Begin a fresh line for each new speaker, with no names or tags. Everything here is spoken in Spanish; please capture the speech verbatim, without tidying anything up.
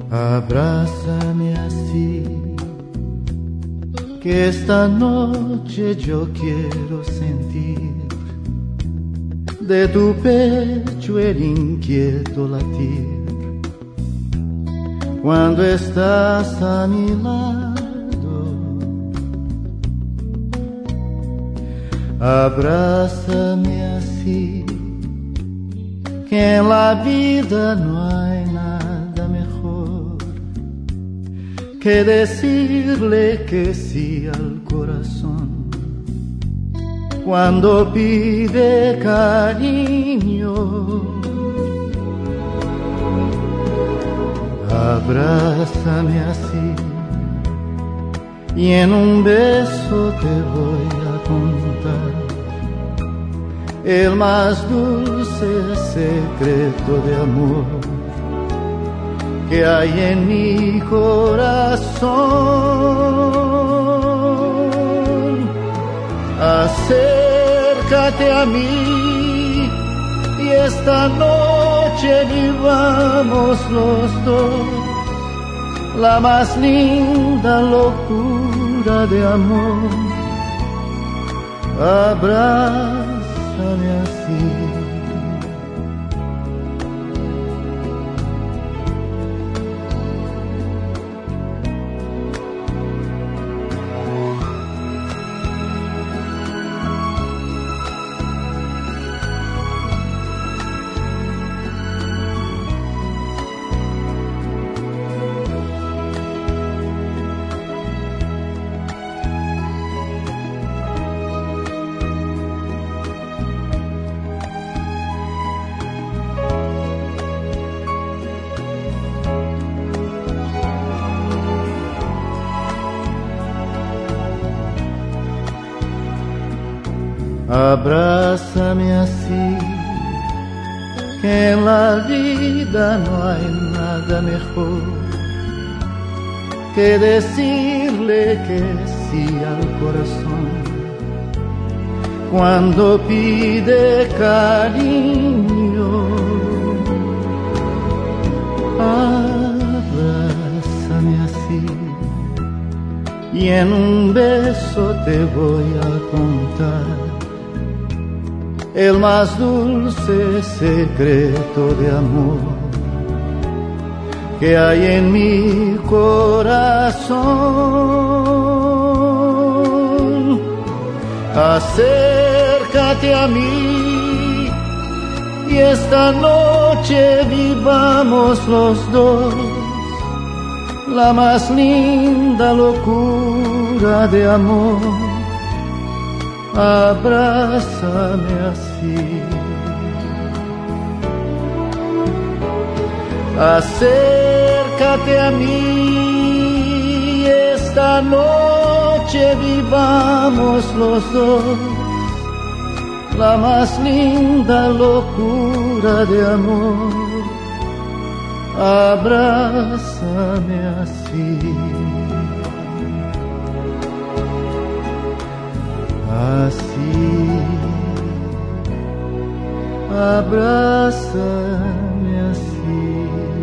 Abrázame así, que esta noche yo quiero sentir de tu pecho el inquieto latir. Cuando estás a mi lado, abrázame así, que en la vida no hay nada mejor que decirle que sí al corazón cuando pide cariño. Abrázame así y en un beso te voy a contar el más dulce secreto de amor que hay en mi corazón. Acércate a mí y esta noche vivamos los dos la más linda locura de amor. Abrázame así. Abrázame así, que en la vida no hay nada mejor que decirle que sí al corazón cuando pide cariño. Abrázame así y en un beso te voy a contar el más dulce secreto de amor que hay en mi corazón. Acércate a mí y esta noche vivamos los dos la más linda locura de amor. Abrázame así. Acércate a mí, esta noche vivamos los dos la más linda locura de amor. Abrázame así. Así, abrázame así.